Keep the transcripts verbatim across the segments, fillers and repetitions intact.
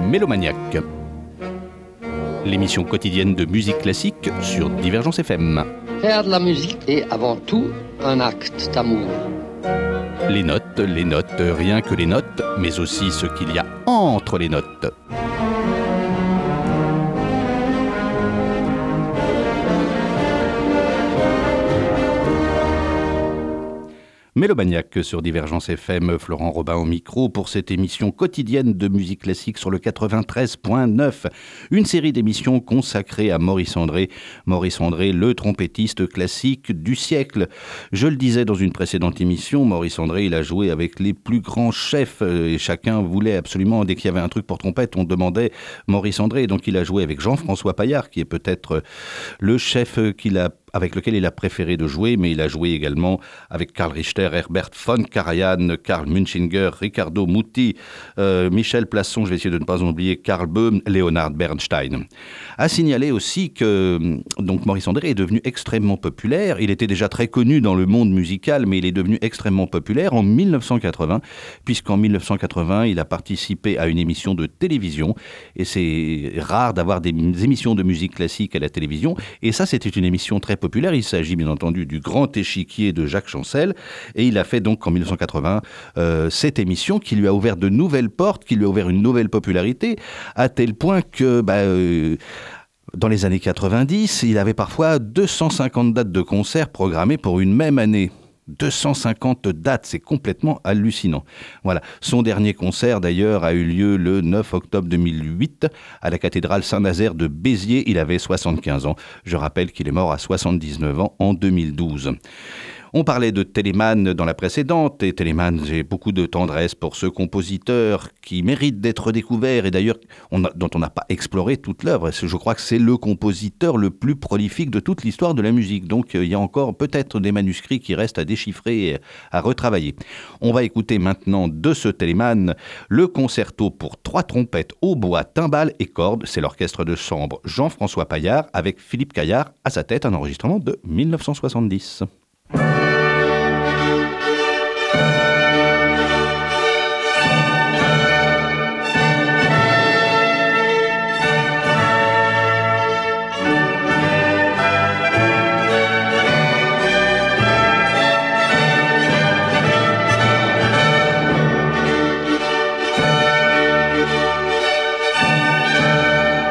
Mélomaniac, l'émission quotidienne de musique classique sur Divergence F M. Faire de la musique est avant tout un acte d'amour. Les notes, les notes, rien que les notes, mais aussi ce qu'il y a entre les notes. Mélomaniac sur Divergence F M, Florent Robin au micro pour cette émission quotidienne de musique classique sur le quatre-vingt-treize point neuf. Une série d'émissions consacrée à Maurice André. Maurice André, le trompettiste classique du siècle. Je le disais dans une précédente émission, Maurice André, il a joué avec les plus grands chefs et chacun voulait absolument, dès qu'il y avait un truc pour trompette, on demandait Maurice André. Donc il a joué avec Jean-François Paillard, qui est peut-être le chef qu'il a avec lequel il a préféré de jouer, mais il a joué également avec Karl Richter, Herbert von Karajan, Karl Munchinger, Riccardo Muti, euh, Michel Plasson, je vais essayer de ne pas en oublier, Karl Böhm, Leonard Bernstein. À signaler aussi que donc Maurice André est devenu extrêmement populaire. Il était déjà très connu dans le monde musical, mais il est devenu extrêmement populaire en mille neuf cent quatre-vingts, puisqu'en mille neuf cent quatre-vingts, il a participé à une émission de télévision, et c'est rare d'avoir des émissions de musique classique à la télévision, et ça, c'était une émission très populaire. Il s'agit bien entendu du Grand Échiquier de Jacques Chancel, et il a fait donc en mille neuf cent quatre-vingts euh, cette émission qui lui a ouvert de nouvelles portes, qui lui a ouvert une nouvelle popularité, à tel point que bah, euh, dans les années quatre-vingt-dix, il avait parfois deux cent cinquante dates de concerts programmées pour une même année. deux cent cinquante dates, c'est complètement hallucinant. Voilà. Son dernier concert, d'ailleurs, a eu lieu le neuf octobre deux mille huit à la cathédrale Saint-Nazaire de Béziers. Il avait soixante-quinze ans. Je rappelle qu'il est mort à soixante-dix-neuf ans en deux mille douze. On parlait de Telemann dans la précédente, et Telemann, j'ai beaucoup de tendresse pour ce compositeur qui mérite d'être découvert, et d'ailleurs on a, dont on n'a pas exploré toute l'œuvre. Je crois que c'est le compositeur le plus prolifique de toute l'histoire de la musique, donc il y a encore peut-être des manuscrits qui restent à déchiffrer et à retravailler. On va écouter maintenant de ce Telemann le concerto pour trois trompettes, hautbois, timbales et cordes. C'est l'orchestre de chambre Jean-François Paillard avec Philippe Caillard à sa tête, un enregistrement de mille neuf cent soixante-dix.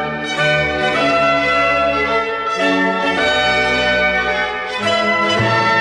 Thank you.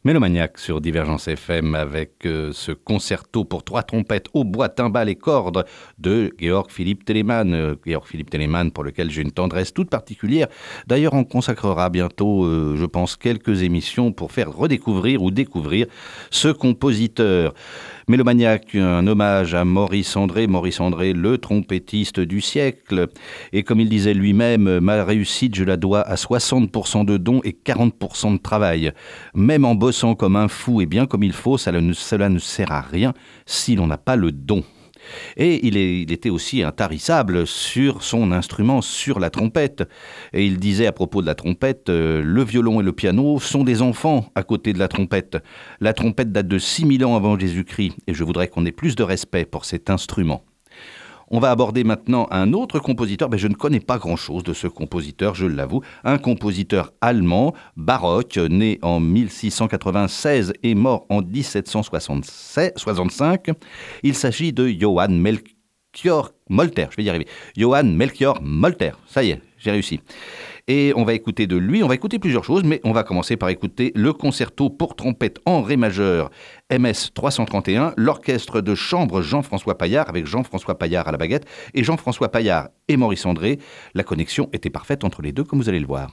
Mélomaniac sur Divergence F M avec euh, ce concerto pour trois trompettes au bois, timbales et cordes de Georg Philipp Telemann. Euh, Georg Philipp Telemann pour lequel j'ai une tendresse toute particulière. D'ailleurs, on consacrera bientôt, euh, je pense, quelques émissions pour faire redécouvrir ou découvrir ce compositeur. Mélomaniac, un hommage à Maurice André. Maurice André, le trompettiste du siècle. Et comme il disait lui-même, ma réussite, je la dois à soixante pour cent de dons et quarante pour cent de travail. Même en bossant comme un fou et bien comme il faut, cela ne, cela ne sert à rien si l'on n'a pas le don. Et il, est, il était aussi intarissable sur son instrument, sur la trompette. Et il disait à propos de la trompette, euh, le violon et le piano sont des enfants à côté de la trompette. La trompette date de six mille ans avant Jésus-Christ, et je voudrais qu'on ait plus de respect pour cet instrument. On va aborder maintenant un autre compositeur. Ben, je ne connais pas grand-chose de ce compositeur, je l'avoue. Un compositeur allemand, baroque, né en mille six cent quatre-vingt-seize et mort en dix-sept cent soixante-cinq. Il s'agit de Johann Melchior Molter. Je vais y arriver. Johann Melchior Molter. Ça y est, j'ai réussi. Et on va écouter de lui, on va écouter plusieurs choses, mais on va commencer par écouter le concerto pour trompette en ré majeur M S trois cent trente et un, l'orchestre de chambre Jean-François Paillard, avec Jean-François Paillard à la baguette, et Jean-François Paillard et Maurice André. La connexion était parfaite entre les deux, comme vous allez le voir.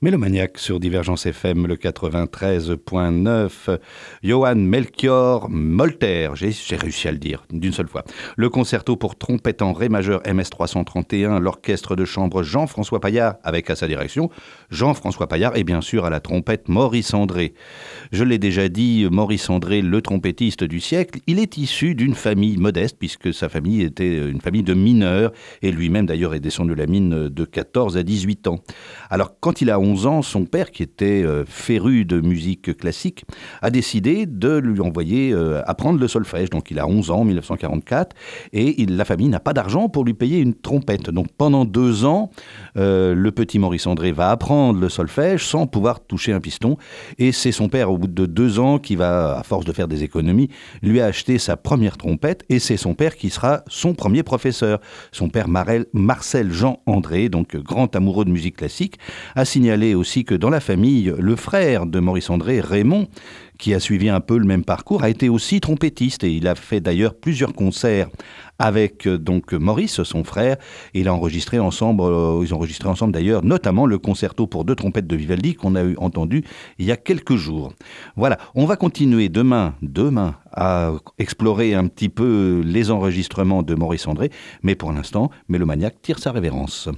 Mélomaniac sur Divergence F M, le quatre-vingt-treize point neuf. Johann Melchior Molter, j'ai, j'ai réussi à le dire d'une seule fois. Le concerto pour trompette en ré majeur M S trois cent trente et un, l'orchestre de chambre Jean-François Paillard, avec à sa direction Jean-François Paillard et bien sûr à la trompette Maurice André. Je l'ai déjà dit, Maurice André, le trompettiste du siècle, il est issu d'une famille modeste puisque sa famille était une famille de mineurs et lui-même d'ailleurs est descendu de la mine de quatorze à dix-huit ans. Alors quand il a onze ans, son père, qui était euh, féru de musique classique, a décidé de lui envoyer euh, apprendre le solfège. Donc il a onze ans en dix-neuf cent quarante-quatre et il, la famille n'a pas d'argent pour lui payer une trompette. Donc pendant deux ans, euh, le petit Maurice André va apprendre le solfège sans pouvoir toucher un piston. Et c'est son père, au bout de deux ans, qui va, à force de faire des économies, lui a acheté sa première trompette. Et c'est son père qui sera son premier professeur. Son père Marel, Marcel Jean André, donc grand amoureux de musique classique, a signalé aussi que dans la famille, le frère de Maurice André, Raymond, qui a suivi un peu le même parcours, a été aussi trompettiste et il a fait d'ailleurs plusieurs concerts avec donc Maurice, son frère, et il a enregistré ensemble, euh, ils ont enregistré ensemble d'ailleurs, notamment le concerto pour deux trompettes de Vivaldi qu'on a eu, entendu il y a quelques jours. Voilà, on va continuer demain, demain à explorer un petit peu les enregistrements de Maurice André, mais pour l'instant, Mélomaniac tire sa révérence.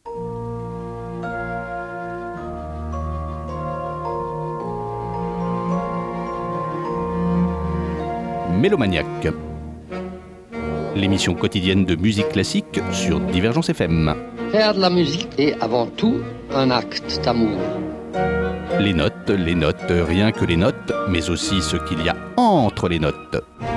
Mélomaniac, l'émission quotidienne de musique classique sur Divergence F M. Faire de la musique est avant tout un acte d'amour. Les notes, les notes, rien que les notes, mais aussi ce qu'il y a entre les notes.